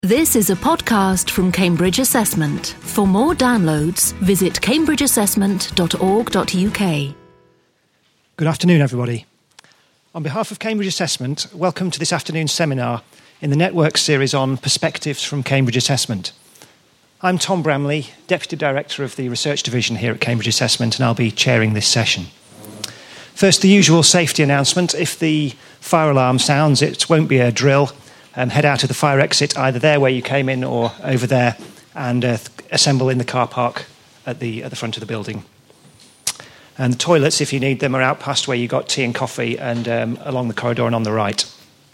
This is a podcast from Cambridge Assessment. For more downloads, visit cambridgeassessment.org.uk. Good afternoon, everybody. On behalf of Cambridge Assessment, welcome to this afternoon's seminar in the Network series on Perspectives from Cambridge Assessment. I'm Tom Bramley, Deputy Director of the Research Division here at Cambridge Assessment, and I'll be chairing this session. First, the usual safety announcement. If the fire alarm sounds, it won't be a drill. Head out of the fire exit, either there where you came in or over there, and assemble in the car park at the front of the building. And the toilets, if you need them, are out past where you got tea and coffee and along the corridor and on the right.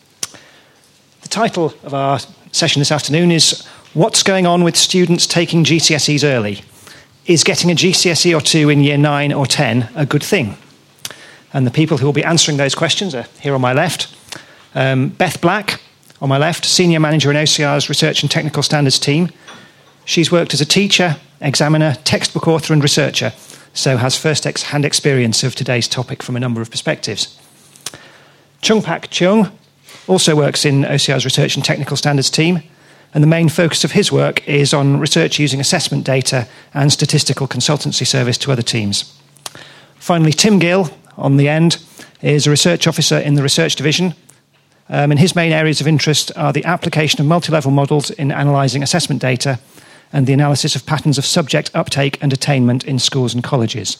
The title of our session this afternoon is What's Going On with Students Taking GCSEs Early? Is getting a GCSE or two in Year 9 or 10 a good thing? And the people who will be answering those questions are here on my left. Beth Black, on my left, Senior Manager in OCR's Research and Technical Standards team. She's worked as a teacher, examiner, textbook author and researcher, so has first-hand experience of today's topic from a number of perspectives. Chungpak Chung also works in OCR's Research and Technical Standards team, and the main focus of his work is on research using assessment data and statistical consultancy service to other teams. Finally, Tim Gill, on the end, is a research officer in the Research Division, and his main areas of interest are the application of multi-level models in analysing assessment data and the analysis of patterns of subject uptake and attainment in schools and colleges.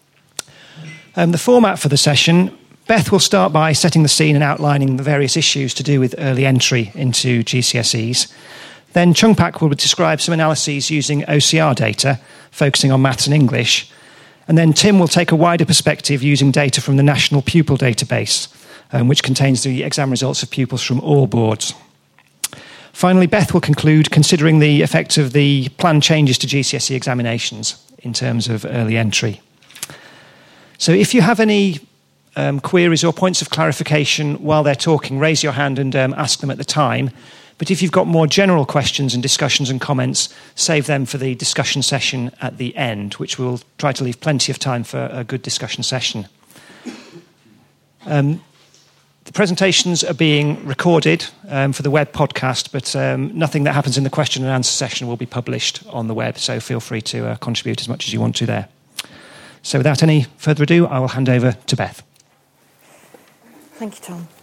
The format for the session, Beth will start by setting the scene and outlining the various issues to do with early entry into GCSEs. Then Chungpak will describe some analyses using OCR data, focusing on maths and English. And then Tim will take a wider perspective using data from the National Pupil Database, which contains the exam results of pupils from all boards. Finally, Beth will conclude considering the effect of the planned changes to GCSE examinations in terms of early entry. So if you have any queries or points of clarification while they're talking, raise your hand and ask them at the time. But if you've got more general questions and discussions and comments, save them for the discussion session at the end, which will try to leave plenty of time for a good discussion session. The presentations are being recorded for the web podcast, but nothing that happens in the question and answer session will be published on the web, so feel free to contribute as much as you want to there. So without any further ado, I will hand over to Beth. Thank you, Tom.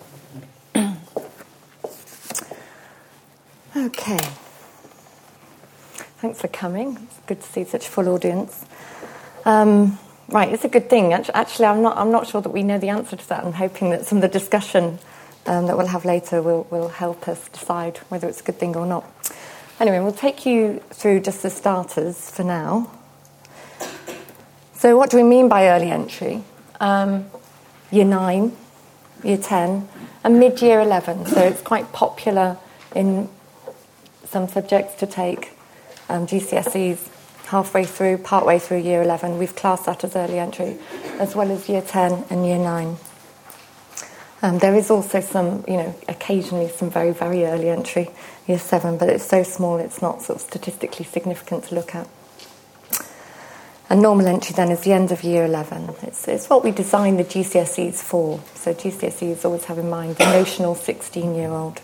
Okay. Thanks for coming. It's good to see such a full audience. Right, it's a good thing. Actually, I'm not sure that we know the answer to that. I'm hoping that some of the discussion that we'll have later will help us decide whether it's a good thing or not. Anyway, we'll take you through just the starters for now. So what do we mean by early entry? Year 9, Year 10, and mid-Year 11. So it's quite popular in some subjects to take GCSEs halfway through, partway through Year 11. We've classed that as early entry, as well as Year 10 and Year 9. There is also some, occasionally some very, very early entry, Year 7, but it's so small it's not sort of statistically significant to look at. And normal entry then is the end of Year 11. It's what we designed the GCSEs for. So GCSEs always have in mind the notional 16-year-old.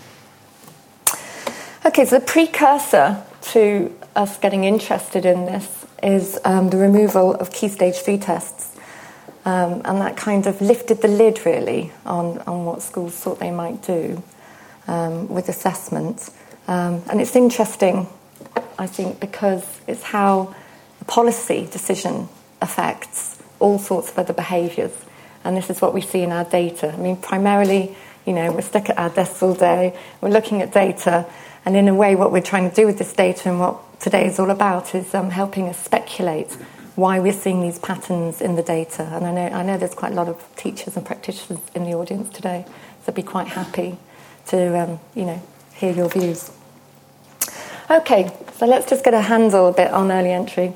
Okay, so the precursor to us getting interested in this is the removal of Key Stage 3 tests. And that kind of lifted the lid, really, on what schools thought they might do with assessment. And it's interesting, I think, because it's how the policy decision affects all sorts of other behaviours. And this is what we see in our data. I mean, primarily, we're stuck at our desks all day, we're looking at data, and in a way what we're trying to do with this data and what today is all about is helping us speculate why we're seeing these patterns in the data. And I know there's quite a lot of teachers and practitioners in the audience today, so I'd be quite happy to hear your views. Okay, so let's just get a handle a bit on early entry.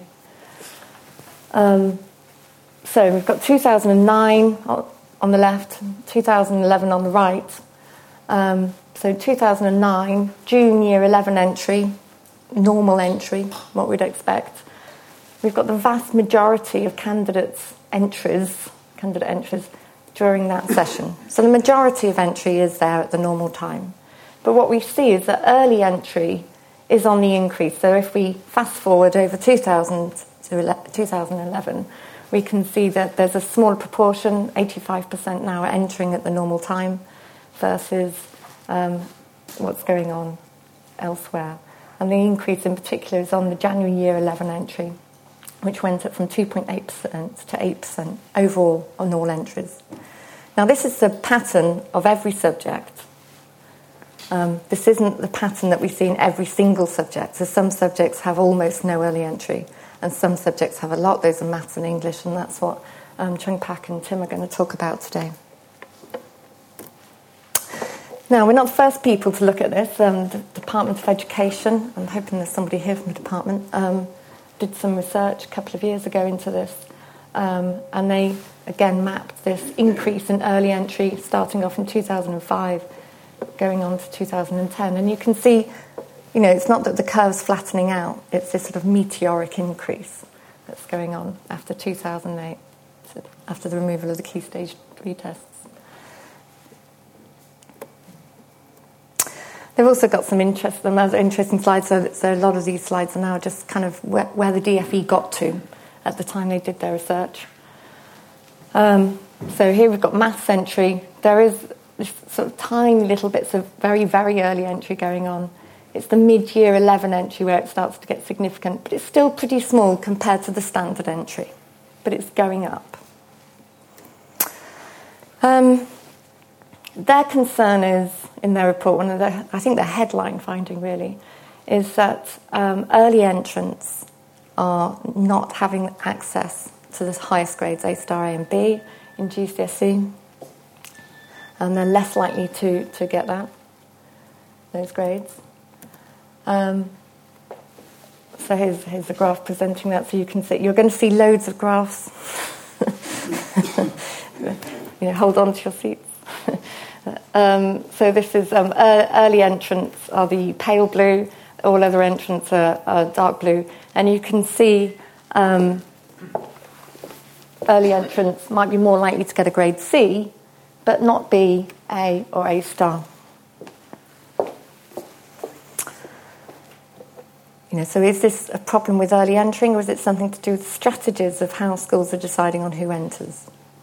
So we've got 2009 on the left, 2011 on the right. So 2009, June Year 11 entry, normal entry, what we'd expect. We've got the vast majority of candidate entries during that session. So the majority of entry is there at the normal time. But what we see is that early entry is on the increase. So if we fast forward over 2000 to 2011, we can see that there's a smaller proportion, 85% now are entering at the normal time versus what's going on elsewhere. And the increase in particular is on the January year 11 entry, which went up from 2.8% to 8% overall on all entries. Now this is the pattern of every subject. This isn't the pattern that we see in every single subject. So some subjects have almost no early entry, and some subjects have a lot. Those are maths and English, and that's what Chung Pak and Tim are going to talk about today. Now, we're not the first people to look at this. The Department of Education, I'm hoping there's somebody here from the department, did some research a couple of years ago into this, and they, again, mapped this increase in early entry starting off in 2005, going on to 2010. And you can see, you know, it's not that the curve's flattening out, it's this sort of meteoric increase that's going on after 2008, after the removal of the Key Stage 3 tests. They've also got some interesting slides, so a lot of these slides are now just kind of where the DFE got to at the time they did their research. So here we've got maths entry. There is this sort of tiny little bits of very, very early entry going on. It's the mid-year 11 entry where it starts to get significant, but it's still pretty small compared to the standard entry, but it's going up. Their concern is, in their report, I think their headline finding really, is that early entrants are not having access to the highest grades, A star, A and B, in GCSE, and they're less likely to get those grades. So here's the graph presenting that, so you can see, you're going to see loads of graphs. Hold on to your seats. So this is early entrants are the pale blue, all other entrants are dark blue, and you can see early entrants might be more likely to get a grade C, but not B, A or A star. So is this a problem with early entering, or is it something to do with strategies of how schools are deciding on who enters?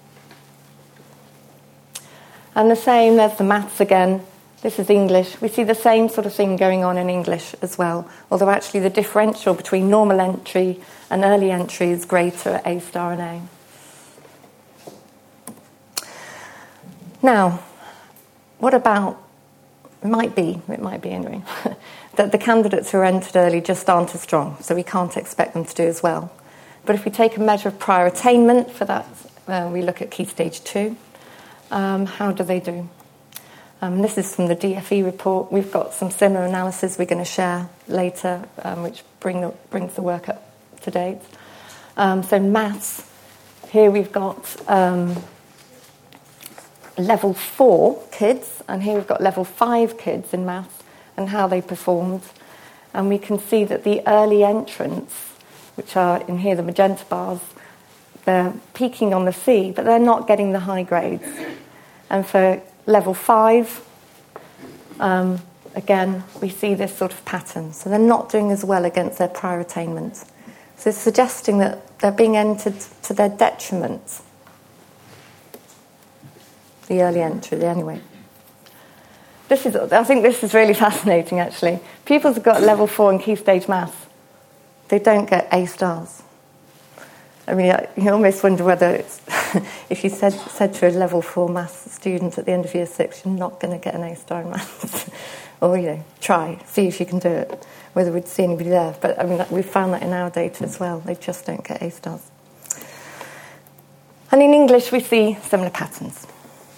And the same, there's the maths again. This is English. We see the same sort of thing going on in English as well, although actually the differential between normal entry and early entry is greater at A star and A. Now, what about, it might be anyway, that the candidates who are entered early just aren't as strong, so we can't expect them to do as well. But if we take a measure of prior attainment for that, we look at Key Stage 2. How do they do? This is from the DFE report. We've got some similar analysis we're going to share later, which brings the work up to date. So maths, here we've got level 4 kids, and here we've got level 5 kids in maths, and how they performed. And we can see that the early entrants, which are in here the magenta bars, they're peaking on the C, but they're not getting the high grades. And for level 5, again, we see this sort of pattern. So they're not doing as well against their prior attainment. So it's suggesting that they're being entered to their detriment. The early entry, anyway. I think this is really fascinating, actually. Pupils have got level 4 in Key Stage Maths. They don't get A stars. I mean, you almost wonder whether it's if you said to a level 4 maths student at the end of year 6, you're not going to get an A star in maths. Or, try, see if you can do it, whether we'd see anybody there. But, I mean, we've found that in our data as well. They just don't get A stars. And in English, we see similar patterns.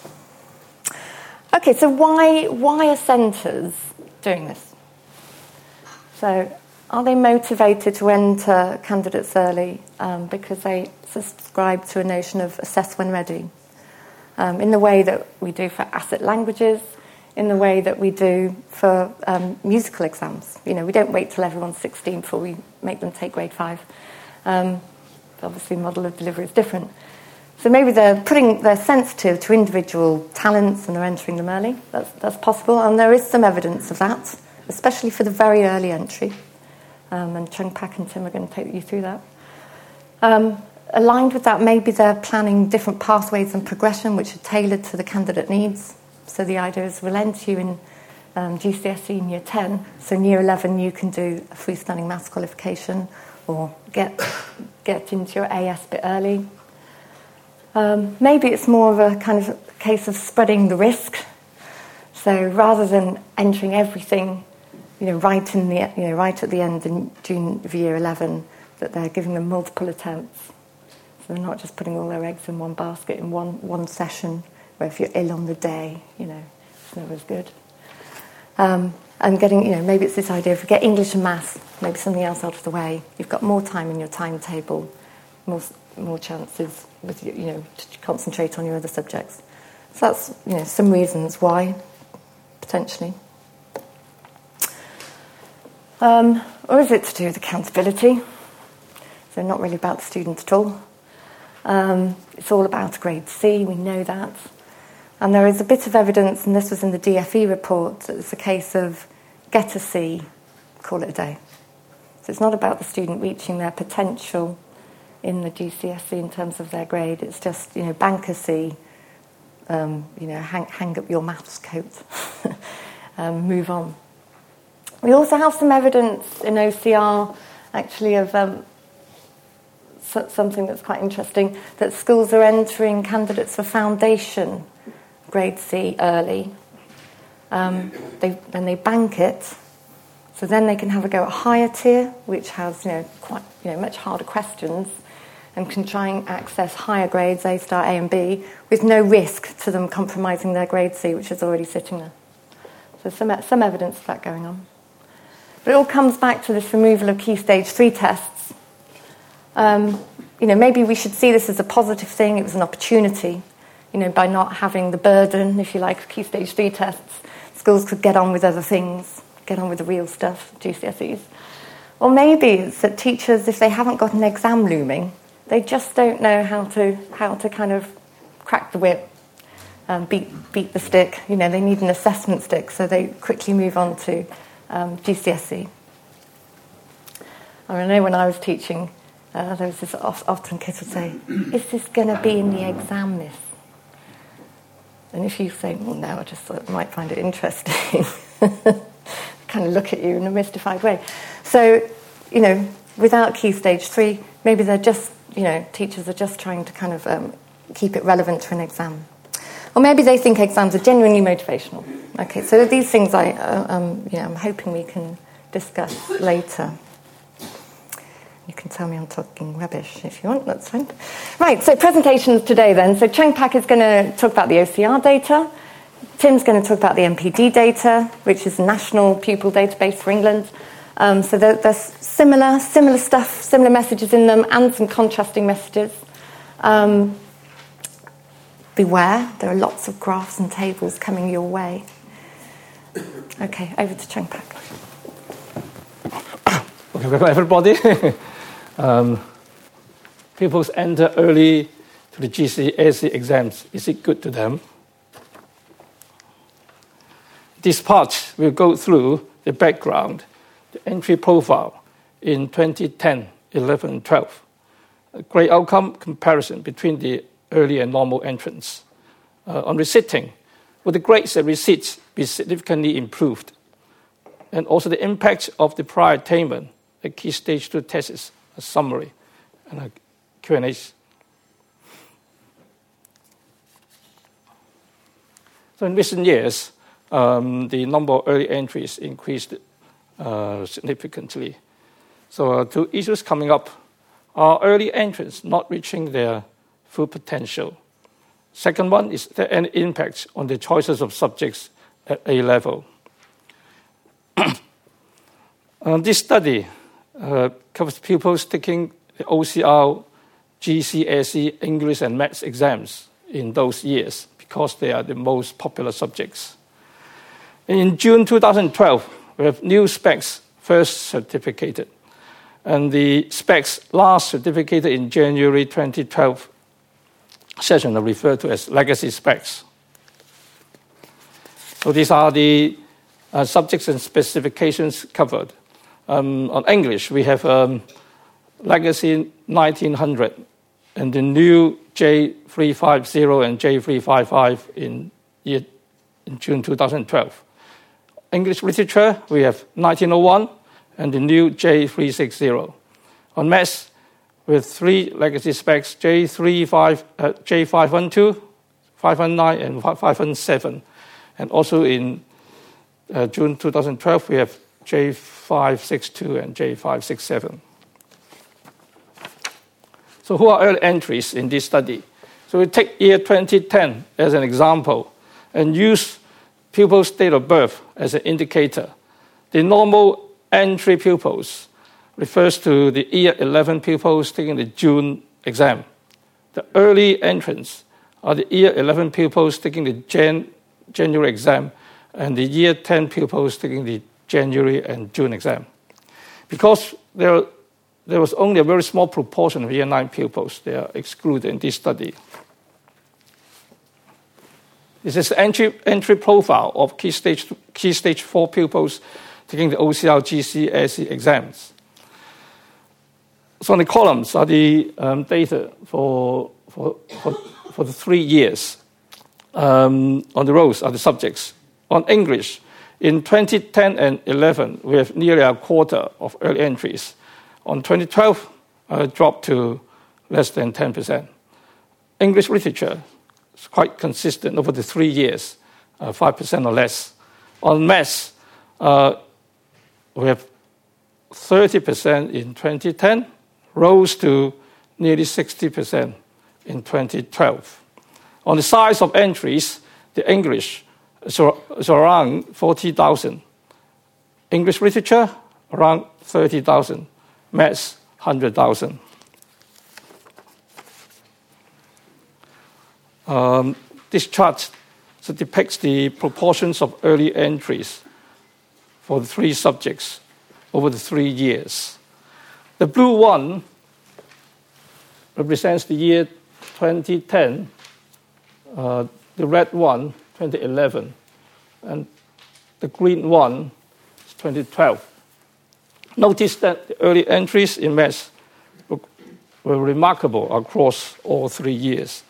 Okay, so why are centres doing this? So, are they motivated to enter candidates early because they subscribe to a notion of assess when ready? In the way that we do for asset languages, in the way that we do for musical exams. We don't wait till everyone's 16 before we make them take grade 5. Obviously, model of delivery is different. So maybe they're sensitive to individual talents and they're entering them early. That's possible, and there is some evidence of that, especially for the very early entry. And Chung Pak and Tim are going to take you through that. Aligned with that, maybe they're planning different pathways and progression which are tailored to the candidate needs. So the idea is we'll enter you in GCSE in Year 10, so in Year 11 you can do a freestanding maths qualification or get into your AS a bit early. Maybe it's more of a kind of case of spreading the risk. So rather than entering everything, right at the end in June of Year 11, that they're giving them multiple attempts. So they're not just putting all their eggs in one basket in one session, where if you're ill on the day, it's never as good. And getting, maybe it's this idea, if you get English and maths, maybe something else out of the way, you've got more time in your timetable, more chances with to concentrate on your other subjects. So that's some reasons why, potentially. Or is it to do with accountability? So not really about the student at all. It's all about grade C, we know that. And there is a bit of evidence, and this was in the DFE report, that it's a case of get a C, call it a day. So it's not about the student reaching their potential in the GCSE in terms of their grade. It's just, bank a C, hang up your maths coat, move on. We also have some evidence in OCR, actually, of something that's quite interesting, that schools are entering candidates for foundation grade C early. Then they bank it, so then they can have a go at higher tier, which has quite much harder questions, and can try and access higher grades, A star, A and B, with no risk to them compromising their grade C, which is already sitting there. So some evidence of that going on. But it all comes back to this removal of Key Stage 3 tests. Maybe we should see this as a positive thing. It was an opportunity. By not having the burden, if you like, of Key Stage 3 tests, schools could get on with other things, get on with the real stuff, GCSEs. Or maybe it's that teachers, if they haven't got an exam looming, they just don't know how to kind of crack the whip, beat the stick. They need an assessment stick, so they quickly move on to GCSE. I know when I was teaching, there was this often kids would say, "Is this going to be in the exam, miss?" And if you say, "Well, no, I just thought I might find it interesting," kind of look at you in a mystified way. So, without Key Stage 3, maybe they're just, teachers are just trying to kind of keep it relevant to an exam. Or maybe they think exams are genuinely motivational. Okay, so these things I'm hoping we can discuss later. You can tell me I'm talking rubbish if you want, that's fine. Right, so presentations today then. So Chung Pak is going to talk about the OCR data. Tim's going to talk about the MPD data, which is the National Pupil Database for England. So there's similar stuff, similar messages in them, and some contrasting messages. Beware, there are lots of graphs and tables coming your way. Okay, over to Chung Pak. Okay, welcome everybody. Pupils enter early to the GCSE exams. Is it good to them? This part will go through the background, the entry profile in 2010, 11, 12. A grade outcome comparison between the early and normal entrants. On resitting, will the grades at resit be significantly improved? And also the impact of the prior attainment, the Key Stage 2 tests, a summary, and a Q&A. So in recent years, the number of early entries increased significantly. So two issues coming up are early entrants not reaching their full potential. Second one, is there any impact on the choices of subjects at A level? This study covers pupils taking the OCR, GCSE, English and Maths exams in those years because they are the most popular subjects. In June 2012, we have new specs first certificated, and the specs last certificated in January 2012. session are referred to as legacy specs. So these are the subjects and specifications covered. On English, we have legacy 1900 and the new J350 and J355 in June 2012. English literature, we have 1901 and the new J360. On maths, we have 3 legacy specs, J512, 519, and 517. And also in June 2012, we have J562 and J567. So who are early entries in this study? So we take year 2010 as an example and use pupils' date of birth as an indicator. The normal entry pupils refers to the year 11 pupils taking the June exam. The early entrants are the year 11 pupils taking the January exam and the year 10 pupils taking the January and June exam. Because there was only a very small proportion of year 9 pupils, they are excluded in this study. This is the entry profile of Key Stage 4 pupils taking the OCR, GCSE exams. So on the columns are the data for the 3 years. On the rows are the subjects. On English, in 2010 and 11, we have nearly a quarter of early entries. On 2012, dropped to less than 10%. English literature is quite consistent over the 3 years, 5% or less. On maths, we have 30% in 2010, rose to nearly 60% in 2012. On the size of entries, the English is around 40,000. English literature, around 30,000. Maths, 100,000. This chart depicts the proportions of early entries for the 3 subjects over the 3 years. The blue one represents the year 2010, the red one, 2011, and the green one is 2012. Notice that the early entries in maths were remarkable across all 3 years.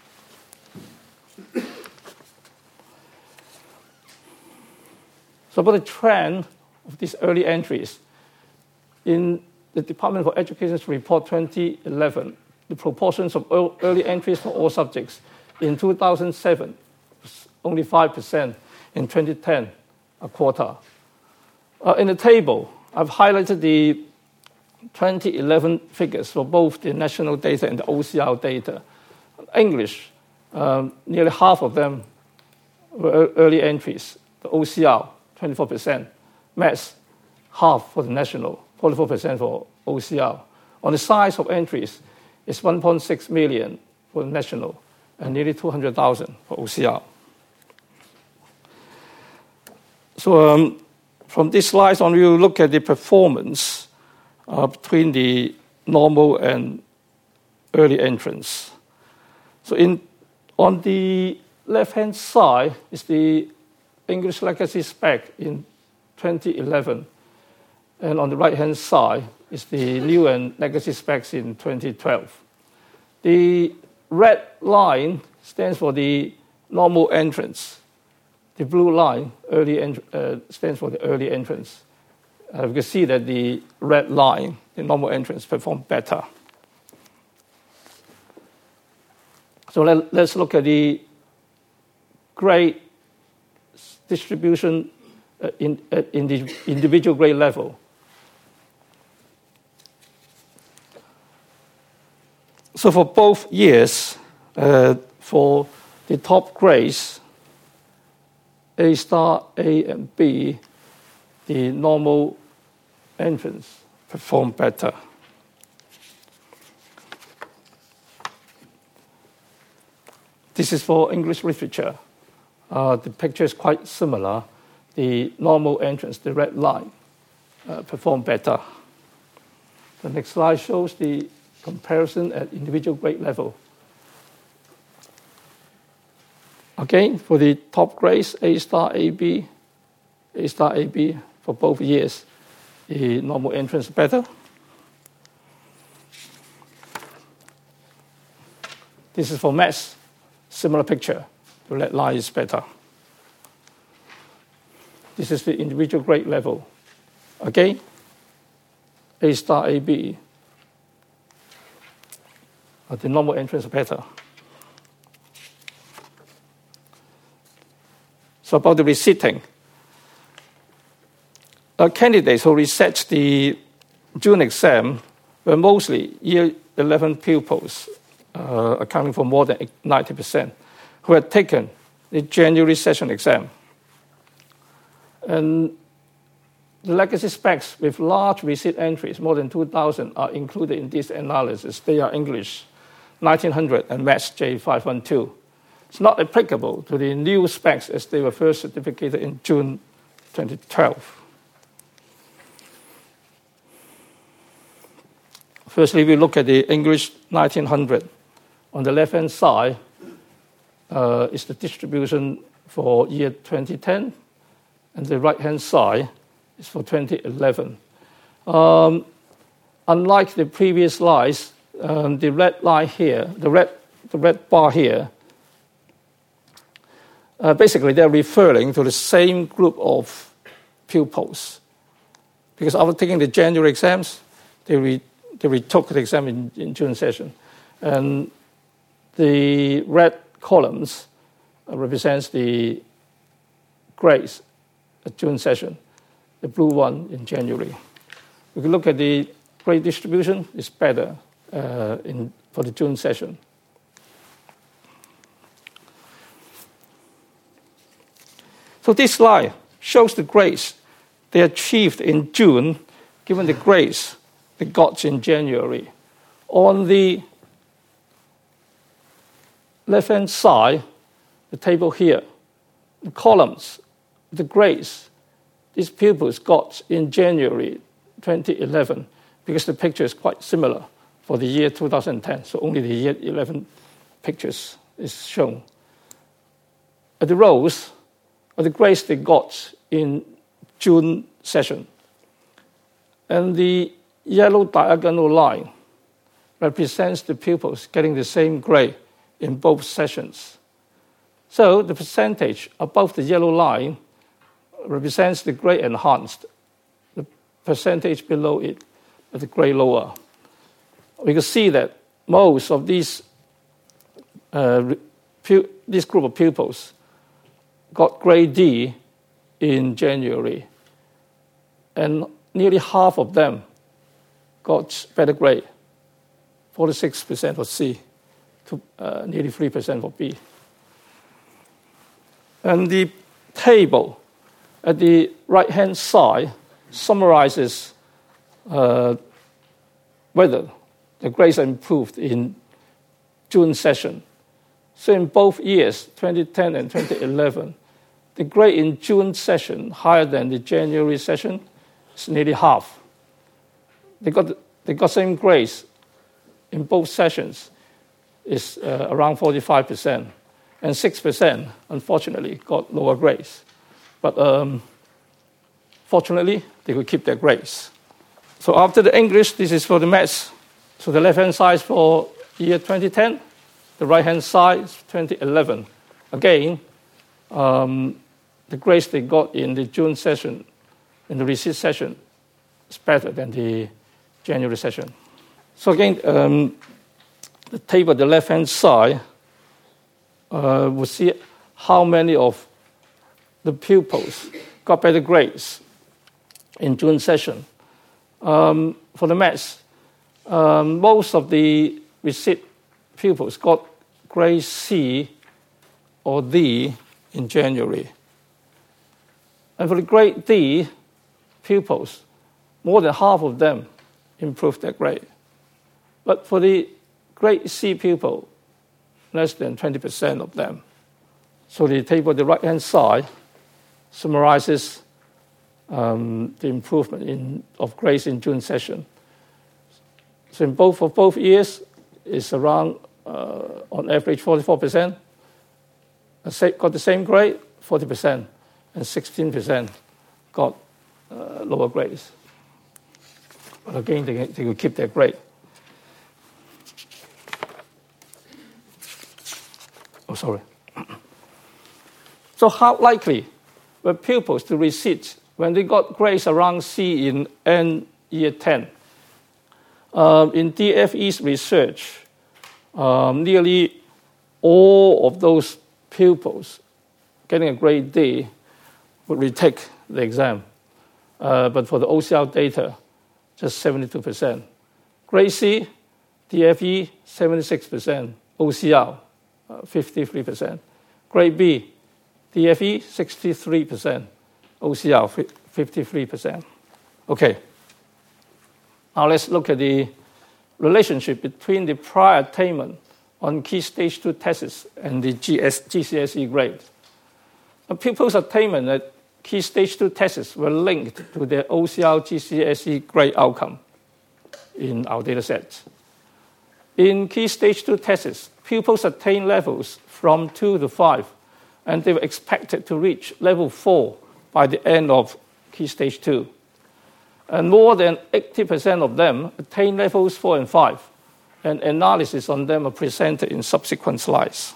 So about the trend of these early entries, in the Department for Education's report 2011, the proportions of early entries for all subjects in 2007 was only 5%, in 2010, a quarter. In the table, I've highlighted the 2011 figures for both the national data and the OCR data. English, nearly half of them were early entries. The OCR, 24%. Maths, half for the national, 44% for OCR. On the size of entries, it's 1.6 million for the national and nearly 200,000 for OCR. So from this slide on, we will look at the performance between the normal and early entrants. So on the left-hand side is the English legacy spec in 2011. And on the right-hand side is the new and legacy specs in 2012. The red line stands for the normal entrance. The blue line stands for the early entrance. You can see that the red line, the normal entrance, performed better. So let's look at the grade distribution in the individual grade level. So for both years, for the top grades, A star, A, and B, the normal entrance performed better. This is for English literature. The picture is quite similar. The normal entrance, the red line, performed better. The next slide shows the comparison at individual grade level. Again, for the top grades, A star, AB, A star, AB, for both years, the normal entrance better. This is for maths, similar picture. The red line is better. This is the individual grade level. Again, A star, AB, the normal entrance better. So about the reseating. Candidates who reset the June exam were mostly Year 11 pupils, accounting for more than 90%, who had taken the January session exam. And the legacy specs with large receipt entries, more than 2,000, are included in this analysis. They are English 1900 and Maths J512. It's not applicable to the new specs as they were first certificated in June 2012. Firstly, we look at the English 1900. On the left-hand side is the distribution for year 2010, and the right-hand side is for 2011. Unlike the previous slides, the red line here, the red bar here, basically they're referring to the same group of pupils. Because after taking the January exams, they retook the exam in June session. And the red columns represents the grades at June session, the blue one in January. We can look at the grade distribution, it's better for the June session. So this slide shows the grades they achieved in June, given the grades they got in January. On the left-hand side, the table here, the columns, the grades these pupils got in January 2011, because the picture is quite similar for the year 2010, so only the year 11 pictures is shown. The rows are the grades they got in June session. And the yellow diagonal line represents the pupils getting the same grade in both sessions. So the percentage above the yellow line represents the grade enhanced. The percentage below it is the grade lower. We can see that most of this group of pupils got grade D in January, and nearly half of them got better grade, 46% for C to nearly 3% for B. And the table at the right-hand side summarizes whether the grades are improved in June session. So in both years, 2010 and 2011, the grade in June session higher than the January session is nearly half. They got same grades in both sessions is around 45%, and 6%, unfortunately, got lower grades. But fortunately, they could keep their grades. So after the English, this is for the maths. So the left-hand side is for year 2010, the right-hand side is 2011. Again, the grades they got in the June session, in the receipt session, is better than the January session. So again, the table at the left-hand side will see how many of the pupils got better grades in June session. For the maths, most of the receipt pupils got grade C or D in January. And for the grade D pupils, more than half of them improved their grade. But for the grade C pupil, less than 20% of them. So the table at the right-hand side summarizes the improvement of grades in June session. So for both years, it's around, on average, 44%. got the same grade, 40%, and 16% got lower grades. But again, they will keep their grade. Oh, sorry. So how likely were pupils to recede when they got grades around C in end year 10? In DFE's research, nearly all of those pupils getting a grade D would retake the exam. But for the OCR data, just 72%. Grade C, DFE, 76%. OCR, 53%. Grade B, DFE, 63%. OCR, 53%. Okay. Now let's look at the relationship between the prior attainment on Key Stage 2 tests and the GCSE grade. Pupils' attainment at Key Stage 2 tests were linked to their OCR GCSE grade outcome in our data set. In Key Stage 2 tests, pupils attained levels from 2 to 5, and they were expected to reach level 4 by the end of Key Stage 2. And more than 80% of them attained levels 4 and 5, and analysis on them are presented in subsequent slides.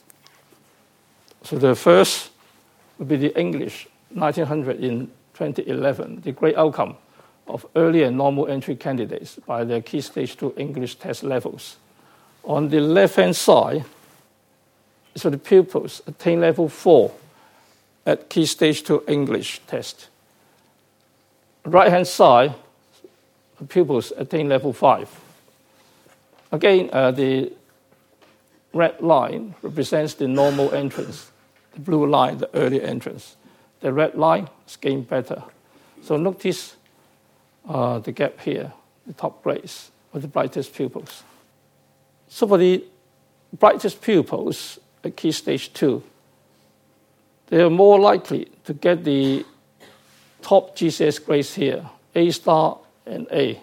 So the first would be the English 1900 in 2011, the grade outcome of early and normal entry candidates by their Key Stage 2 English test levels. On the left-hand side, so the pupils attain level 4 at Key Stage 2 English test. Right-hand side, the pupils attain level 5. Again, the red line represents the normal entrance. The blue line, the early entrance. The red line is getting better. So notice the gap here, the top grades of the brightest pupils. So for the brightest pupils at Key Stage 2, they are more likely to get the top GCS grades here, A star and A.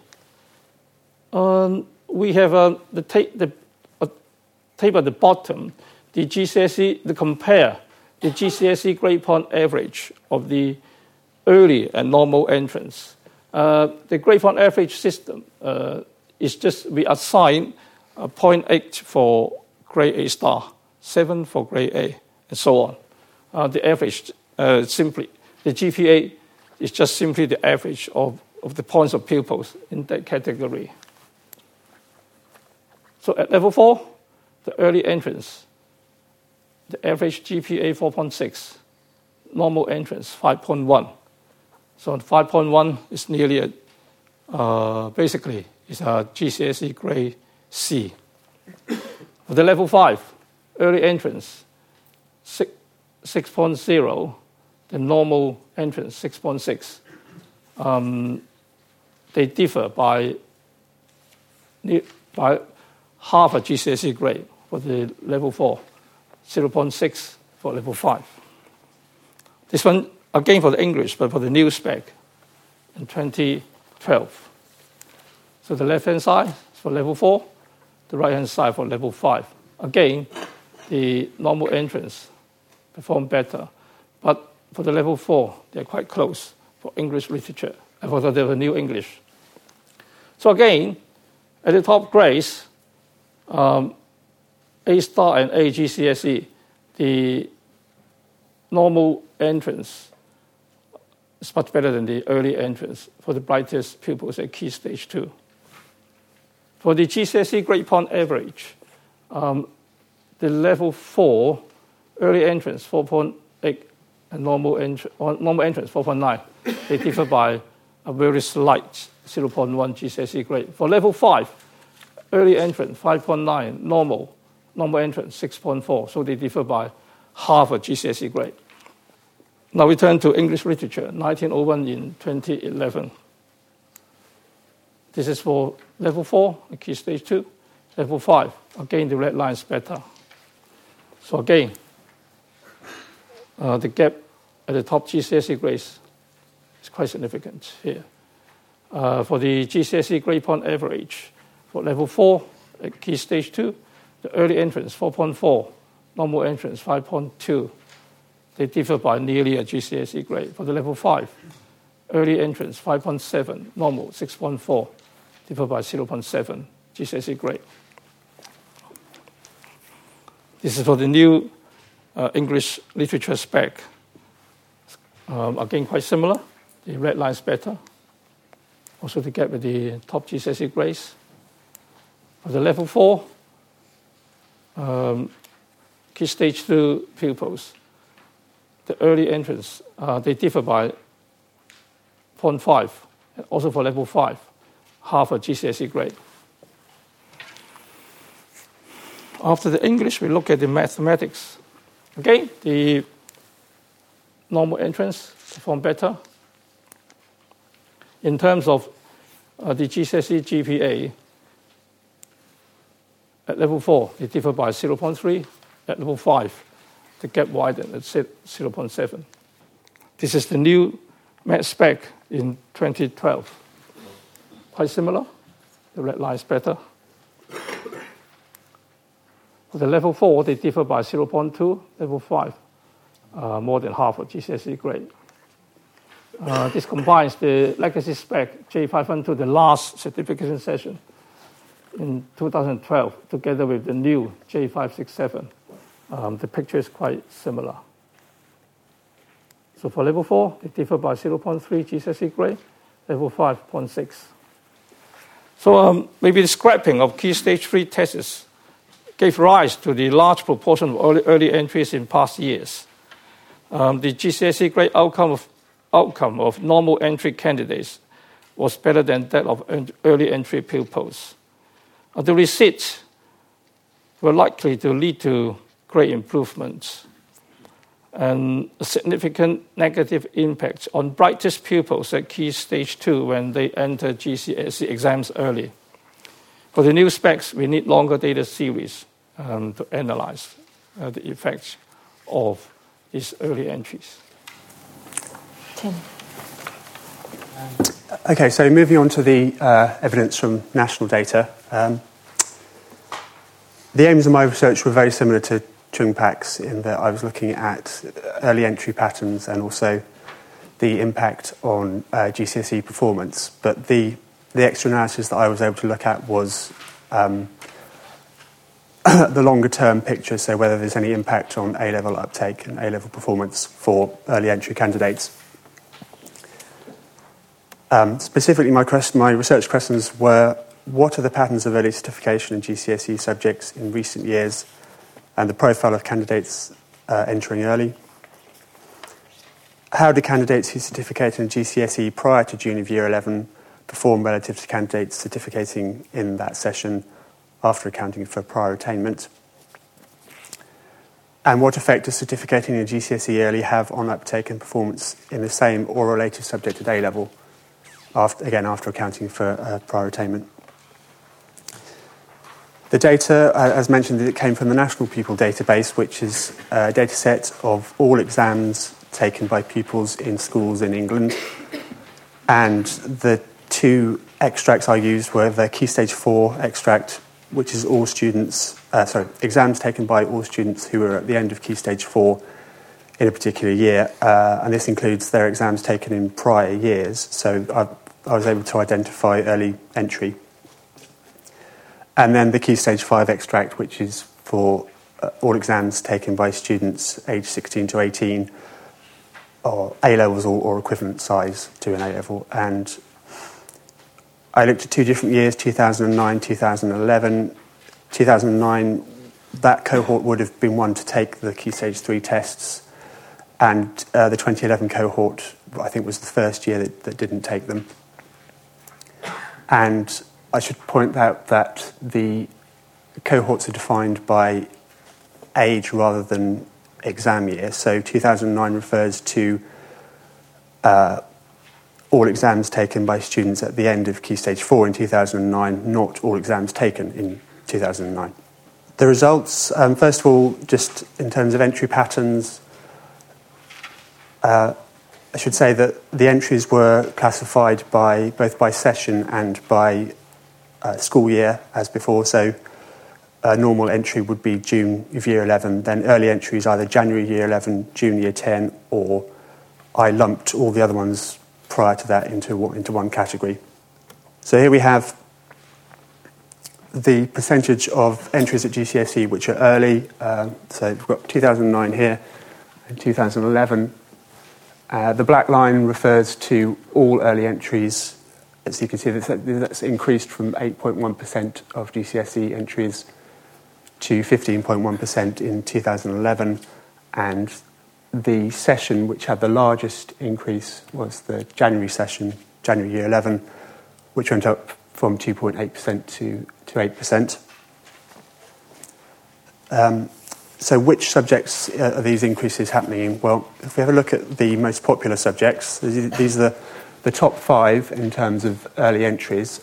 We have the table at the bottom, the GCSE, to compare the GCSE grade point average of the early and normal entrance. The grade point average system is just, we assign 0.8 for grade A star, 7 for grade A, and so on. The average, simply, the GPA is just simply the average of the points of pupils in that category. So at level 4, the early entrance, the average GPA 4.6, normal entrance 5.1. So 5.1 is nearly basically is a GCSE grade C. For the level 5, early entrance 6.0, the normal entrance 6.6. They differ by half a GCSE grade for the level 4, 0.6 for level 5. This one, again for the English, but for the new spec in 2012. So the left-hand side is for level 4, the right-hand side for level 5. Again, the normal entrance performed better, but for the level 4, they're quite close for English literature, and for the new English. So again, at the top grades, A star and A GCSE, the normal entrance is much better than the early entrance for the brightest pupils at Key Stage 2. For the GCSE grade point average, the level 4 early entrance 4.8 and normal entrance 4.9. They differ by a very slight 0.1 GCSE grade. For level 5, early entrance 5.9, normal entrance 6.4. So they differ by half a GCSE grade. Now we turn to English literature, 1901 in 2011. This is for level 4, Key Stage 2. Level 5, again, the red line is better. So again, the gap at the top GCSE grades is quite significant here. For the GCSE grade point average, for level 4 at Key Stage 2, the early entrance 4.4, normal entrance 5.2, they differ by nearly a GCSE grade. For the level 5, early entrance 5.7, normal 6.4, differ by 0.7 GCSE grade. This is for the new English literature spec. Again, quite similar. The red line is better. Also to get with the top GCSE grades. For the level 4, Key Stage 2 pupils, the early entrance, they differ by 0.5. Also for level 5, half a GCSE grade. After the English, we look at the mathematics. Again, the normal entrance perform better. In terms of the GCSE GPA, at level 4, they differ by 0.3. At level 5, the gap widened at 0.7. This is the new math spec in 2012. Quite similar. The red line is better. For the level 4, they differ by 0.2. Level 5, more than half of GCSE grade. This combines the legacy spec J512, the last certification session in 2012, together with the new J567. The picture is quite similar. So for level 4, they differ by 0.3 GCSE grade, level 5, 0.6. So maybe the scrapping of Key Stage 3 tests gave rise to the large proportion of early entries in past years. The GCSE grade outcome of normal entry candidates was better than that of early entry pupils. The receipts were likely to lead to great improvements and a significant negative impact on brightest pupils at Key Stage 2 when they enter GCSE exams early. For the new specs, we need longer data series to analyze the effects of these early entries. Tim. Okay, so moving on to the evidence from national data. The aims of my research were very similar to Chung Pak's in that I was looking at early entry patterns and also the impact on GCSE performance. But the extra analysis that I was able to look at was the longer term picture, so whether there's any impact on A-level uptake and A-level performance for early entry candidates. Specifically, my research questions were, what are the patterns of early certification in GCSE subjects in recent years and the profile of candidates entering early? How do candidates who certificated in GCSE prior to June of Year 11 perform relative to candidates certificating in that session after accounting for prior attainment? And what effect does certificating in GCSE early have on uptake and performance in the same or related subject at A-level, after accounting for prior attainment? The data, as mentioned, it came from the National Pupil Database, which is a data set of all exams taken by pupils in schools in England. And the two extracts I used were the Key Stage 4 extract, which is all students, exams taken by all students who were at the end of Key Stage 4 in a particular year. And this includes their exams taken in prior years. So I was able to identify early entry. And then the Key Stage 5 extract, which is for all exams taken by students aged 16 to 18, or A-levels or equivalent size to an A-level. And I looked at two different years, 2009, 2011. 2009, that cohort would have been one to take the Key Stage 3 tests. And the 2011 cohort, I think, was the first year that didn't take them. And I should point out that the cohorts are defined by age rather than exam year. So 2009 refers to all exams taken by students at the end of Key Stage 4 in 2009, not all exams taken in 2009. The results, first of all, just in terms of entry patterns, I should say that the entries were classified both by session and by school year, as before. So a normal entry would be June of year 11, then early entry is either January year 11, June year 10, or I lumped all the other ones prior to that into one category. So here we have the percentage of entries at GCSE which are early. So we've got 2009 here and 2011. The black line refers to all early entries. As you can see, that's increased from 8.1% of GCSE entries to 15.1% in 2011. And the session which had the largest increase was the January session, January year 11, which went up from 2.8% to 8%. So which subjects are these increases happening in? Well, if we have a look at the most popular subjects, these are the top 5 in terms of early entries.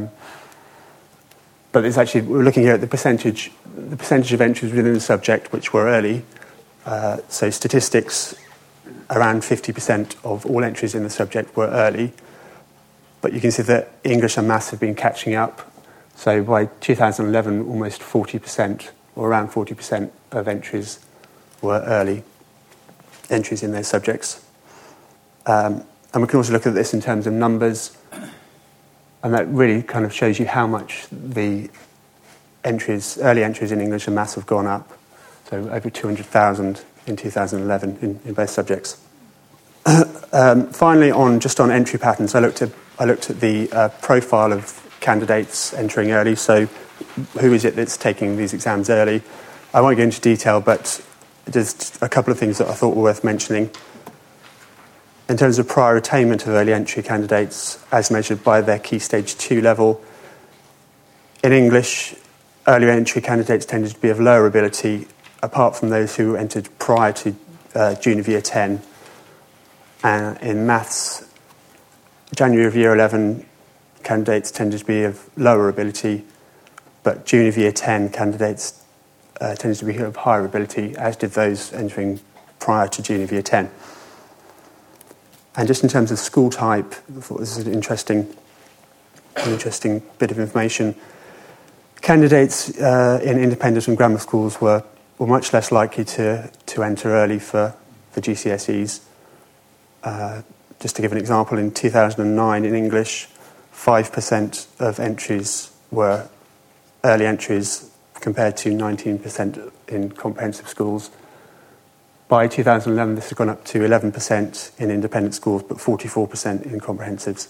But it's actually, we're looking here at the percentage of entries within the subject which were early. So statistics, around 50% of all entries in the subject were early. But you can see that English and maths have been catching up. So by 2011, almost 40%, or around 40% of entries were early entries in those subjects. And we can also look at this in terms of numbers. And that really kind of shows you how much the early entries in English and maths have gone up. So over 200,000 in 2011 in both subjects. Finally, on entry patterns, I looked at the profile of candidates entering early. So who is it that's taking these exams early? I won't go into detail, but just a couple of things that I thought were worth mentioning. In terms of prior attainment of early entry candidates, as measured by their Key Stage 2 level, in English, early entry candidates tended to be of lower ability, apart from those who entered prior to June of Year 10. And in maths, January of Year 11 candidates tended to be of lower ability, but June of Year 10 candidates tended to be of higher ability, as did those entering prior to June of Year 10. And just in terms of school type, I thought this is an interesting bit of information. Candidates in independent and grammar schools were much less likely to enter early for GCSEs. Just to give an example, in 2009 in English, 5% of entries were early entries compared to 19% in comprehensive schools. By 2011, this has gone up to 11% in independent schools, but 44% in comprehensives.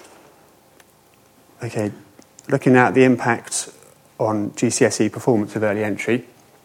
Okay, looking at the impact on GCSE performance of early entry.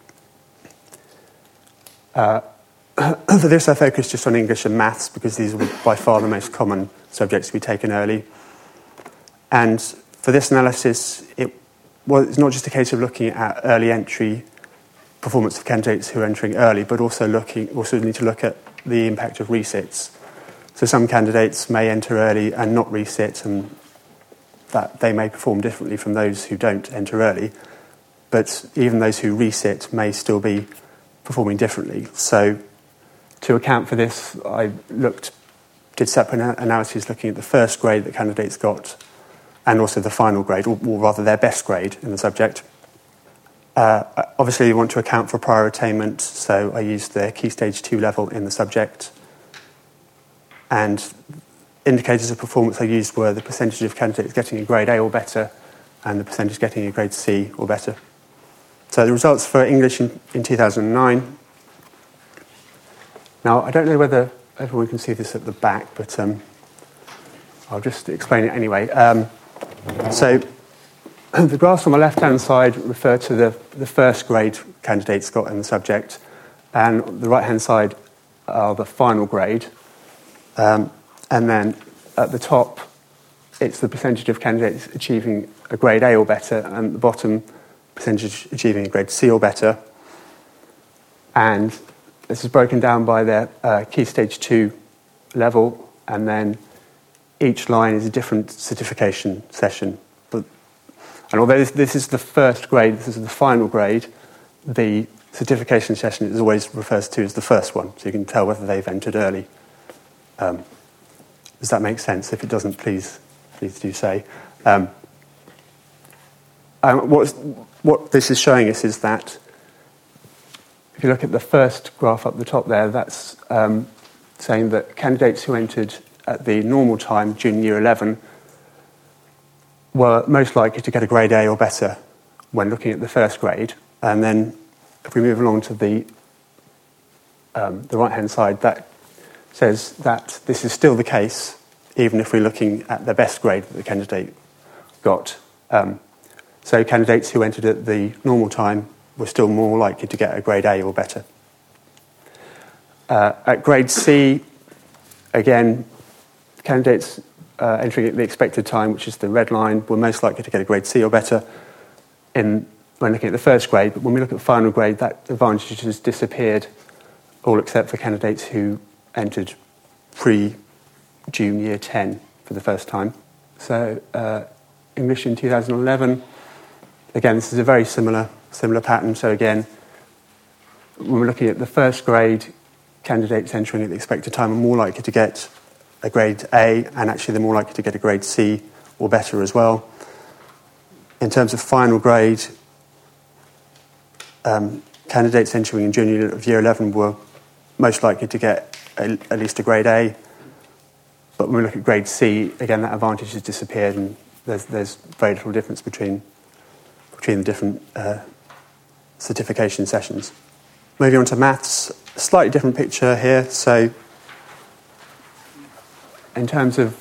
For this, I focused just on English and maths because these were by far the most common subjects to be taken early. And for this analysis, it's not just a case of looking at early entry performance of candidates who are entering early, but also need to look at the impact of resits. So some candidates may enter early and not resit, and that they may perform differently from those who don't enter early. But even those who resit may still be performing differently. So to account for this, I did separate analyses looking at the first grade that candidates got and also the final grade, or rather their best grade in the subject. Obviously, you want to account for prior attainment, so I used the Key Stage 2 level in the subject. And indicators of performance I used were the percentage of candidates getting a grade A or better and the percentage getting a grade C or better. So the results for English in 2009. Now, I don't know whether everyone can see this at the back, but I'll just explain it anyway. So the graphs on the left-hand side refer to the first grade candidates got in the subject, and the right-hand side are the final grade. And then at the top, it's the percentage of candidates achieving a grade A or better, and at the bottom, percentage achieving a grade C or better. And this is broken down by their Key Stage 2 level, and then each line is a different certification session. And although this is the first grade, this is the final grade, the certification session is always refers to as the first one, so you can tell whether they've entered early. Does that make sense? If it doesn't, please do say. what this is showing us is that if you look at the first graph up the top there, that's saying that candidates who entered at the normal time during year 11 were most likely to get a grade A or better when looking at the first grade. And then if we move along to the right-hand side, that says that this is still the case, even if we're looking at the best grade that the candidate got. So candidates who entered at the normal time were still more likely to get a grade A or better. At grade C, again, candidates entering at the expected time, which is the red line, were most likely to get a grade C or better when looking at the first grade. But when we look at final grade, that advantage has disappeared, all except for candidates who entered pre-June year 10 for the first time. So English in 2011, again, this is a very similar pattern. So again, when we're looking at the first grade, candidates entering at the expected time are more likely to get a grade A, and actually they're more likely to get a grade C or better as well. In terms of final grade, candidates entering in junior of year 11 were most likely to get at least a grade A. But when we look at grade C, again, that advantage has disappeared, and there's very little difference between the different certification sessions. Moving on to maths, a slightly different picture here. So in terms of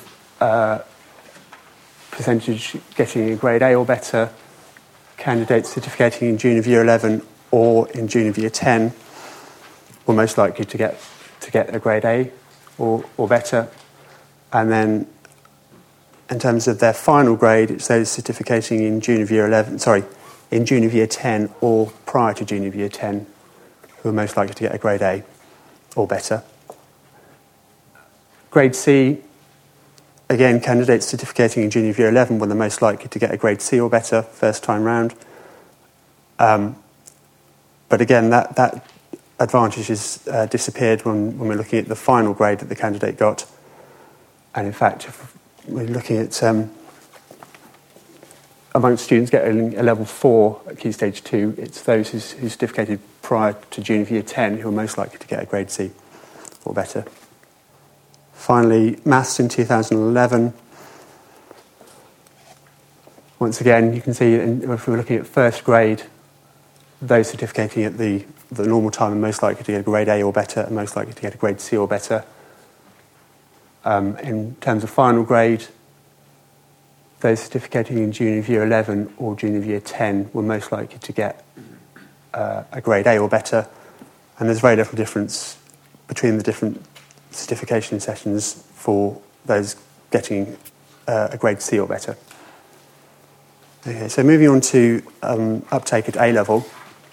percentage getting a grade A or better, candidates certificating in June of year 11 or in June of year 10 were most likely to get a grade A or better. And then in terms of their final grade, it's those certificating in June of year 10 or prior to June of year 10 who are most likely to get a grade A or better. Grade C, again, candidates certificating in June of year 11 were the most likely to get a grade C or better first time round. But again, that advantage has disappeared when we're looking at the final grade that the candidate got. And in fact, if we're looking at amongst students getting a level 4 at Key Stage 2, it's those who certificated prior to June of year 10 who are most likely to get a grade C or better. Finally, maths in 2011. Once again, you can see if we're looking at first grade, those certificating at the normal time are most likely to get a grade A or better and most likely to get a grade C or better. In terms of final grade, those certificating in June of year 11 or June of year 10 were most likely to get a grade A or better, and there's very little difference between the different certification sessions for those getting a grade C or better. Okay, so moving on to uptake at A-level.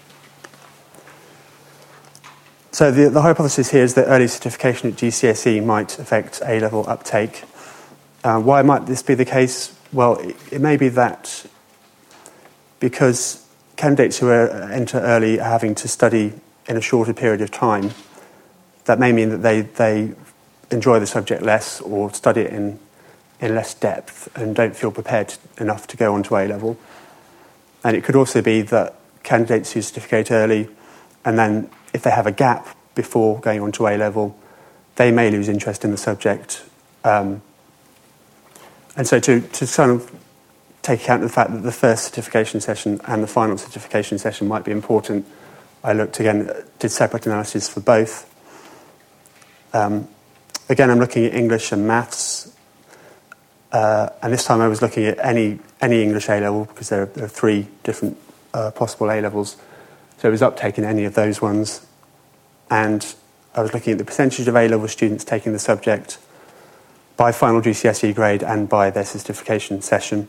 So the hypothesis here is that early certification at GCSE might affect A-level uptake. Why might this be the case? Well, it may be that because candidates who enter early are having to study in a shorter period of time, that may mean that they enjoy the subject less or study it in less depth and don't feel prepared enough to go on to A-level. And it could also be that candidates who certificate early and then if they have a gap before going on to A-level, they may lose interest in the subject. And so to kind of take account of the fact that the first certification session and the final certification session might be important, I looked again, did separate analysis for both. Again, I'm looking at English and maths. And this time I was looking at any English A-level because there are 3 different possible A-levels. So it was uptake in any of those ones. And I was looking at the percentage of A-level students taking the subject by final GCSE grade and by their certification session.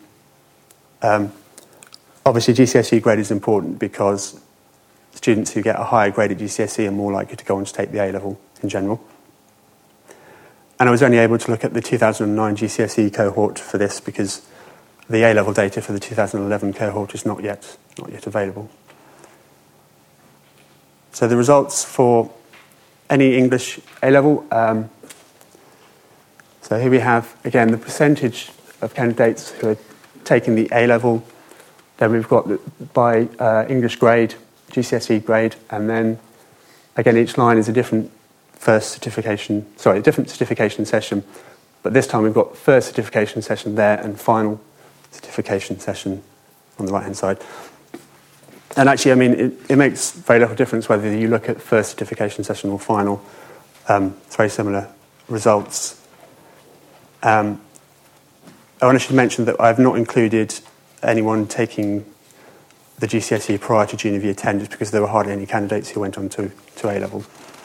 Obviously, GCSE grade is important because students who get a higher grade at GCSE are more likely to go on to take the A-level in general. And I was only able to look at the 2009 GCSE cohort for this because the A-level data for the 2011 cohort is not yet available. So the results for any English A-level. So here we have, again, the percentage of candidates who are taking the A-level Then we've got by English grade, GCSE grade, and then again each line is a different certification session. But this time we've got first certification session there and final certification session on the right-hand side. And actually, I mean, it makes very little difference whether you look at first certification session or final. It's very similar results. I want to mention that I've not included anyone taking the GCSE prior to Junior Year 10 just because there were hardly any candidates who went on to A-level.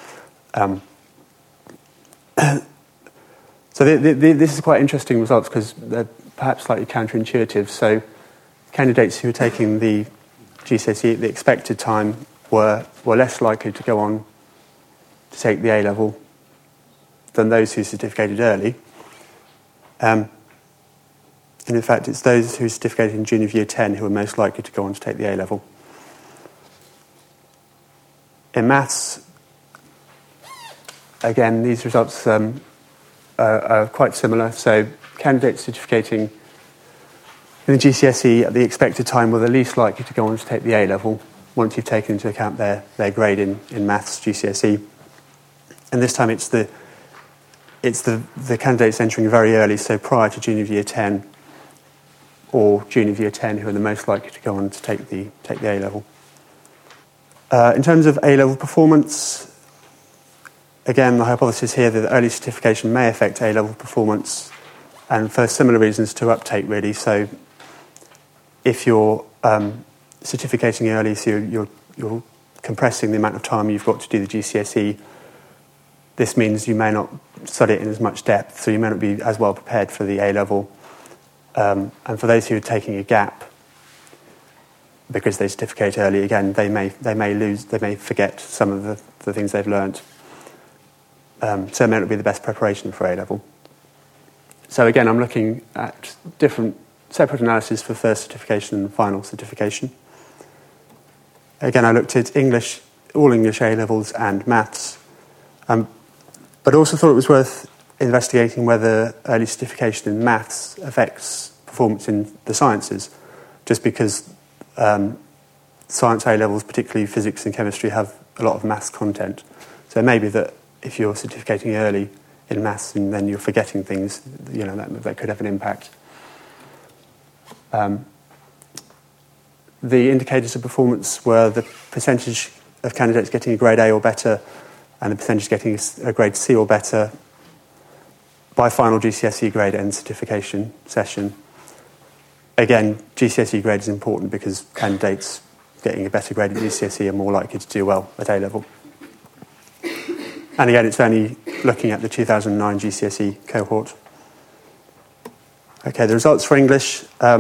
So this is quite interesting results because they're perhaps slightly counterintuitive. So candidates who were taking the GCSE at the expected time were less likely to go on to take the A-level than those who certificated early. And in fact, it's those who certificated in Junior Year 10 who are most likely to go on to take the A-level. In maths, again, these results are quite similar. So candidates certificating in the GCSE at the expected time were the least likely to go on to take the A-level once you've taken into account their grade in maths GCSE. And this time it's the candidates entering very early, so prior to Junior Year 10 or Junior Year 10 who are the most likely to go on to take the A-level. In terms of A-level performance, again, the hypothesis here that early certification may affect A-level performance, and for similar reasons to uptake, really. So if you're certificating early, so you're compressing the amount of time you've got to do the GCSE, this means you may not study it in as much depth, so you may not be as well prepared for the A-level. And for those who are taking a gap, because they certificate early, again, they may forget some of the things they've learnt. So it may not be the best preparation for A-level. So again, I'm looking at different separate analysis for first certification and final certification. Again, I looked at English, all English A-levels and maths, but also thought it was worth investigating whether early certification in maths affects performance in the sciences, just because science A-levels, particularly physics and chemistry, have a lot of maths content. So it may be that if you're certificating early in maths and then you're forgetting things, that could have an impact. The indicators of performance were the percentage of candidates getting a grade A or better and the percentage getting a grade C or better by final GCSE grade and certification session. Again, GCSE grade is important because candidates getting a better grade at GCSE are more likely to do well at A-level. And again, it's only looking at the 2009 GCSE cohort. Okay, the results for English.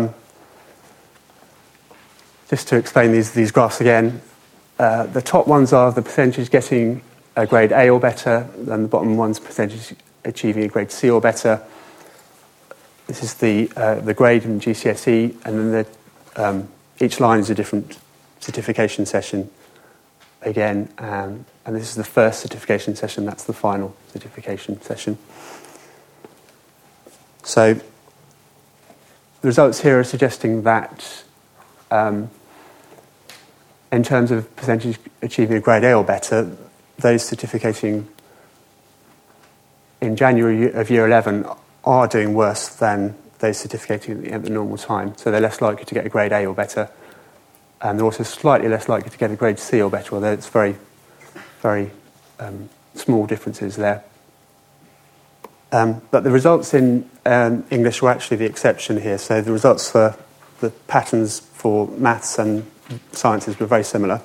Just to explain these graphs again, the top ones are the percentage getting a grade A or better, and the bottom one's percentage achieving a grade C or better. This is the grade in GCSE, and then each line is a different certification session again, and this is the first certification session, that's the final certification session. So the results here are suggesting that in terms of percentage achieving a grade A or better, those certificating in January of year 11 are doing worse than those certificating at the normal time. So they're less likely to get a grade A or better. And they're also slightly less likely to get a grade C or better, although it's very, very small differences there. But the results in English were actually the exception here. So the results for the patterns for maths and sciences were very similar.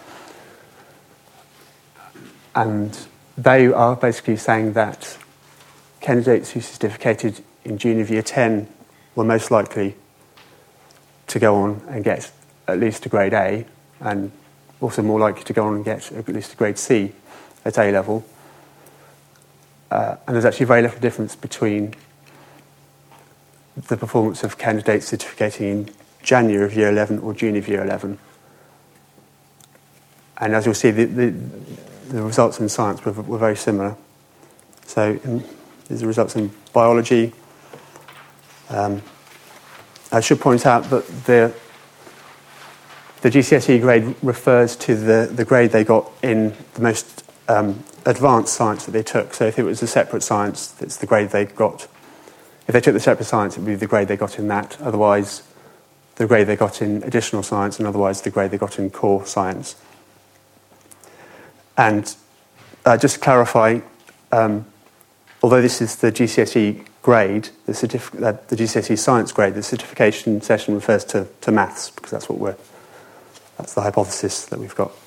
And they are basically saying that candidates who certificated in Junior Year 10 were most likely to go on and get at least a grade A, and also more likely to go on and get at least a grade C at A-level. And there's actually very little difference between the performance of candidates certificating in January of Year 11 or June of Year 11. And as you'll see, the results in science were very similar. So these are the results in biology. I should point out that the GCSE grade refers to the grade they got in the most advanced science that they took. So if it was a separate science, it's the grade they got. If they took the separate science, it would be the grade they got in that. Otherwise, the grade they got in additional science, and otherwise the grade they got in core science. And just to clarify, although this is the GCSE grade, the GCSE science grade, the certification session refers to maths, because that's the hypothesis that we've got.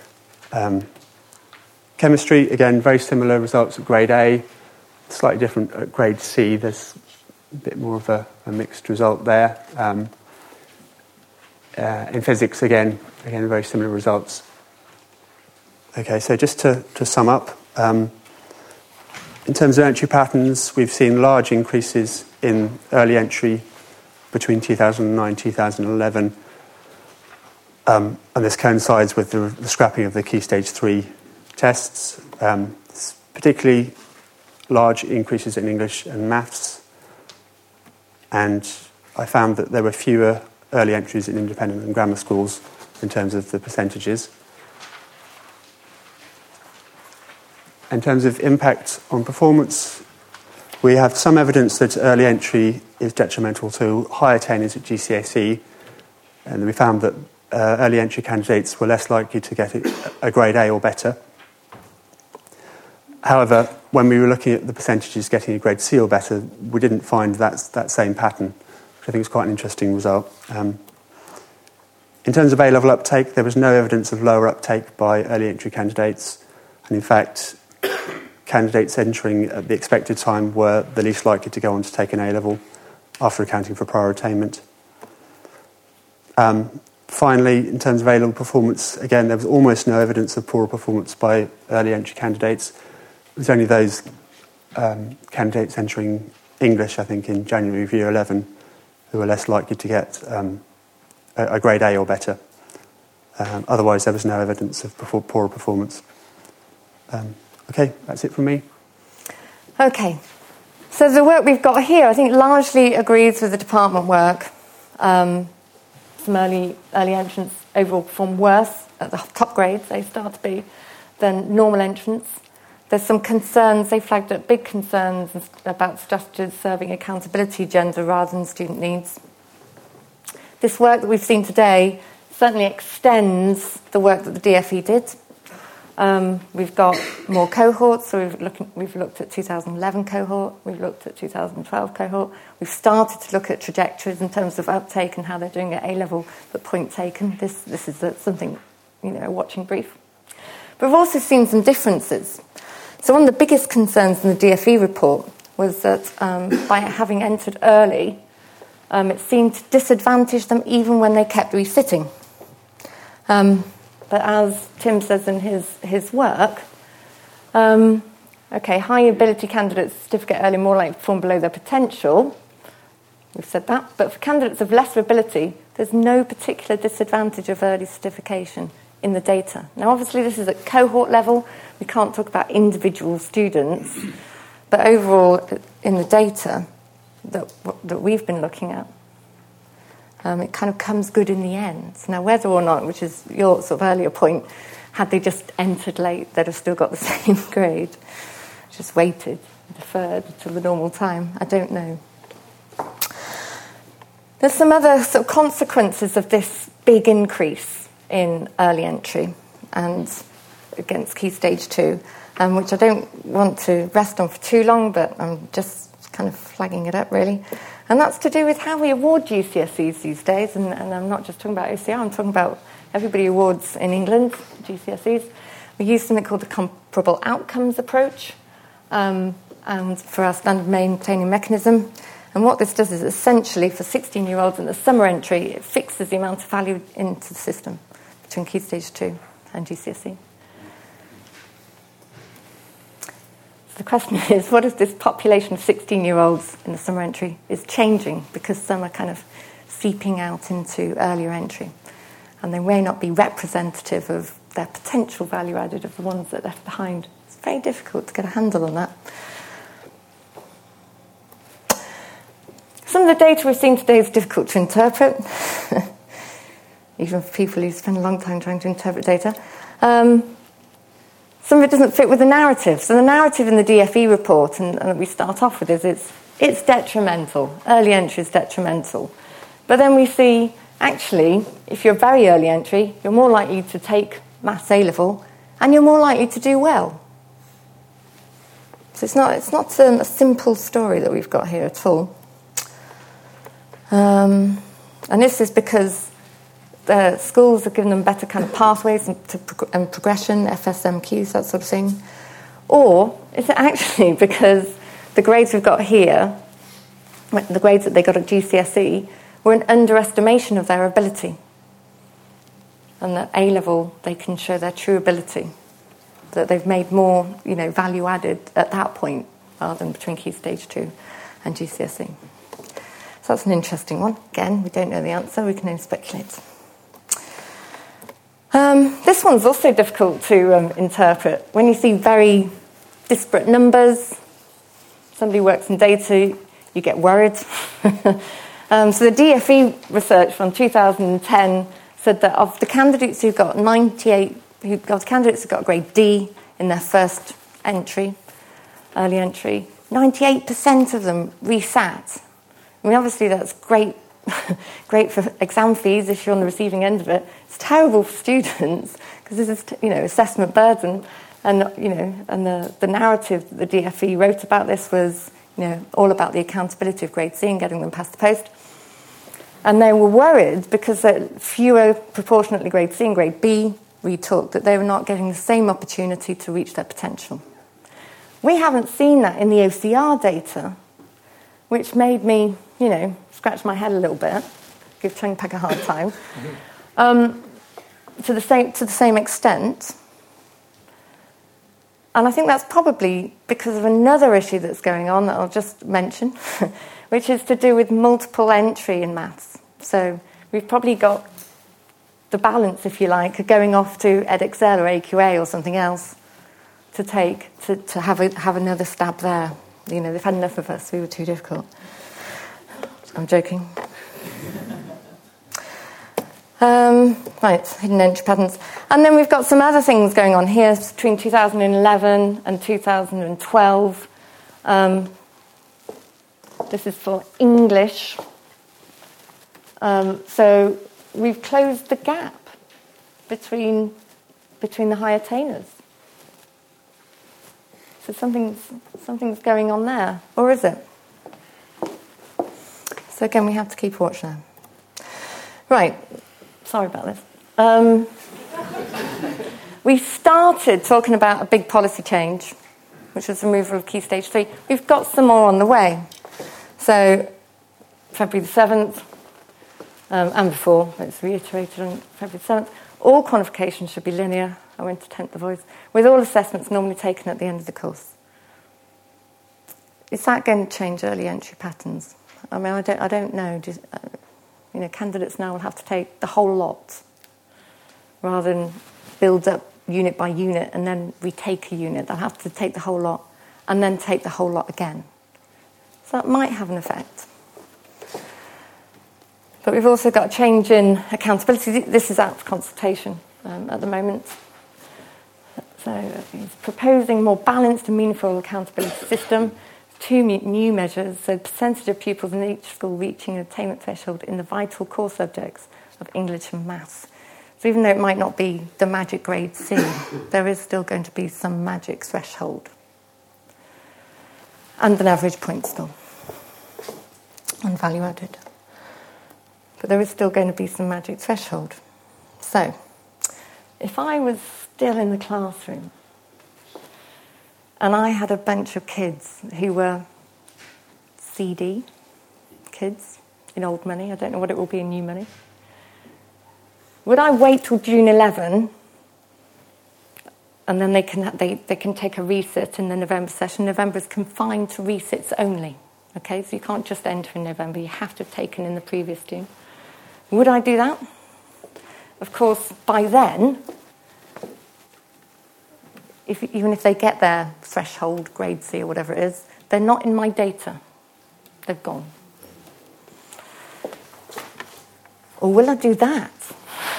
Chemistry, again, very similar results at grade A, slightly different at grade C. There's a bit more of a mixed result there. In physics, again, very similar results. Okay, so just to sum up, in terms of entry patterns, we've seen large increases in early entry between 2009 and 2011, and this coincides with the scrapping of the Key Stage 3 tests, particularly large increases in English and maths, and I found that there were fewer early entries in independent and grammar schools in terms of the percentages. In terms of impact on performance, we have some evidence that early entry is detrimental to high attainers at GCSE, and we found that early entry candidates were less likely to get a grade A or better. However, when we were looking at the percentages getting a grade C or better, we didn't find that same pattern, which I think is quite an interesting result. In terms of A-level uptake, there was no evidence of lower uptake by early entry candidates, and in fact, candidates entering at the expected time were the least likely to go on to take an A-level after accounting for prior attainment. Finally, in terms of A-level performance, again, there was almost no evidence of poorer performance by early entry candidates. It was only those candidates entering English, I think, in January of year 11, who were less likely to get a grade A or better. Otherwise, there was no evidence of poorer performance. Okay, that's it from me. Okay, so the work we've got here, I think, largely agrees with the department work. Some early entrants overall perform worse at the top grades, they start to be, than normal entrants. There's some concerns, they flagged up big concerns about strategies serving accountability gender rather than student needs. This work that we've seen today certainly extends the work that the DFE did. We've got more cohorts, so we've looked at 2011 cohort, we've looked at 2012 cohort, we've started to look at trajectories in terms of uptake and how they're doing at A-level, but point taken, this is something, a watching brief. But we've also seen some differences. So one of the biggest concerns in the DFE report was that by having entered early, it seemed to disadvantage them even when they kept resitting. But as Tim says in his work, high ability candidates certificate early more likely to perform below their potential. We've said that. But for candidates of lesser ability, there's no particular disadvantage of early certification in the data. Now, obviously, this is at cohort level. We can't talk about individual students. But overall, in the data that we've been looking at, it kind of comes good in the end. Now, whether or not, which is your sort of earlier point, had they just entered late, they'd have still got the same grade, just waited, deferred till the normal time. I don't know. There's some other sort of consequences of this big increase in early entry and against Key Stage 2, which I don't want to rest on for too long, but I'm just kind of flagging it up, really. And that's to do with how we award GCSEs these days, and I'm not just talking about OCR, I'm talking about everybody awards in England, GCSEs. We use something called the comparable outcomes approach, and for our standard maintaining mechanism. And what this does is essentially, for 16-year-olds in the summer entry, it fixes the amount of value into the system between Key Stage 2 and GCSE. So the question is, what is this population of 16-year-olds in the summer entry is changing, because some are kind of seeping out into earlier entry, and they may not be representative of their potential value added of the ones that are left behind. It's very difficult to get a handle on that. Some of the data we've seen today is difficult to interpret. even for people who spend a long time trying to interpret data. Some of it doesn't fit with the narrative. So the narrative in the DFE report, and we start off with, is it's detrimental. Early entry is detrimental. But then we see, actually, if you're very early entry, you're more likely to take Maths A-level, and you're more likely to do well. So it's not a simple story that we've got here at all. And this is because the schools have given them better kind of pathways and progression, FSMQs, that sort of thing. Or is it actually because the grades we've got here, the grades that they got at GCSE, were an underestimation of their ability? And at A-level, they can show their true ability, that they've made more, value added at that point rather than between Key Stage 2 and GCSE. So that's an interesting one. Again, we don't know the answer, we can only speculate. This one's also difficult to interpret. When you see very disparate numbers, somebody works in data, you get worried. So the DFE research from 2010 said that of the candidates who got candidates who got a grade D in their first entry, early entry, 98% of them resat. I mean, obviously that's great for exam fees if you're on the receiving end of it. It's terrible for students because this is, assessment burden, and the narrative that the DFE wrote about this was, all about the accountability of grade C and getting them past the post. And they were worried because fewer proportionately grade C and grade B retook, that they were not getting the same opportunity to reach their potential. We haven't seen that in the OCR data, which made me, scratch my head a little bit, give Chung Pak a hard time, to the same extent. And I think that's probably because of another issue that's going on that I'll just mention, which is to do with multiple entry in maths. So we've probably got the balance, if you like, of going off to Edexcel or AQA or something else to have another stab there. They've had enough of us, we were too difficult. I'm joking. Right, hidden entry patterns. And then we've got some other things going on here between 2011 and 2012. This is for English. So we've closed the gap between the high attainers. So something's going on there, or is it? So again, we have to keep watch now. Right, sorry about this. We started talking about a big policy change, which was the removal of Key Stage 3. We've got some more on the way. So February the 7th, and before, it's reiterated on February the 7th, all qualifications should be linear. I won't attempt the voice. With all assessments normally taken at the end of the course. Is that going to change early entry patterns? I mean, I don't know. Candidates now will have to take the whole lot rather than build up unit by unit and then retake a unit. They'll have to take the whole lot and then take the whole lot again. So that might have an effect. But we've also got a change in accountability. This is out for consultation at the moment. So he's proposing more balanced and meaningful accountability system, 2 new measures, so percentage of pupils in each school reaching an attainment threshold in the vital core subjects of English and Maths. So even though it might not be the magic grade C, there is still going to be some magic threshold. And an average point still. And value added. But there is still going to be some magic threshold. So, if I was still in the classroom and I had a bunch of kids who were CD kids in old money, I don't know what it will be in new money, would I wait till June 11 and then they can take a resit in the November session? November is confined to resits only. Okay, so you can't just enter in November, you have to have taken in the previous June. Would I do that? Of course, by then, even if they get their threshold, grade C or whatever it is, they're not in my data. They've gone. Or will I do that?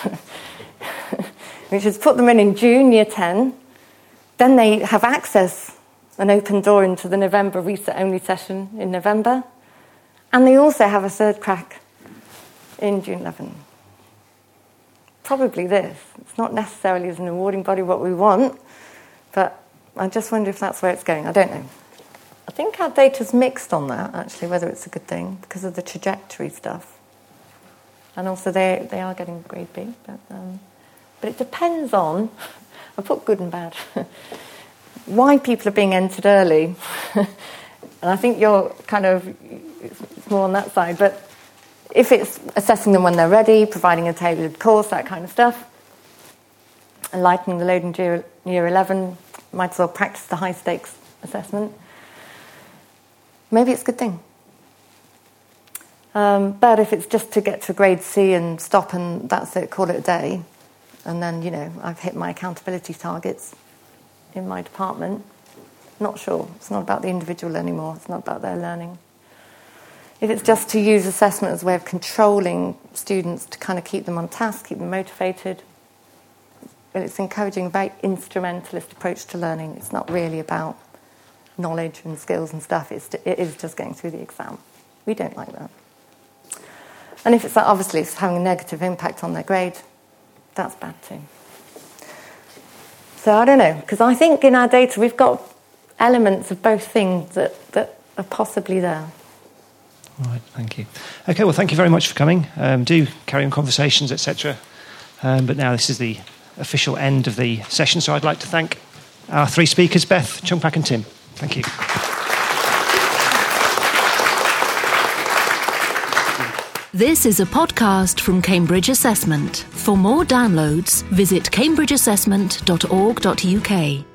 which is put them in June, year 10. Then they have access, an open door into the November reset-only session in November. And they also have a third crack in June 11. Probably this. It's not necessarily as an awarding body what we want, but I just wonder if that's where it's going. I don't know. I think our data's mixed on that, actually, whether it's a good thing, because of the trajectory stuff. And also they are getting grade B. But it depends on, I put good and bad, why people are being entered early. And I think you're kind of, it's more on that side. But if it's assessing them when they're ready, providing a tailored course, that kind of stuff, and lightening the load in year 11, might as well practice the high-stakes assessment. Maybe it's a good thing. But if it's just to get to grade C and stop and that's it, call it a day, and then, I've hit my accountability targets in my department, not sure. It's not about the individual anymore. It's not about their learning. If it's just to use assessment as a way of controlling students to kind of keep them on task, keep them motivated, well, it's encouraging a very instrumentalist approach to learning. It's not really about knowledge and skills and stuff. It is just getting through the exam. We don't like that. And if it's obviously it's having a negative impact on their grade, that's bad too. So I don't know, because I think in our data we've got elements of both things that are possibly there. All right, thank you. Okay, well, thank you very much for coming. Do carry on conversations, etc. But now this is the official end of the session, so I'd like to thank our three speakers, Beth, Chung Pak and Tim. Thank you. This is a podcast from Cambridge Assessment. For more downloads, visit cambridgeassessment.org.uk.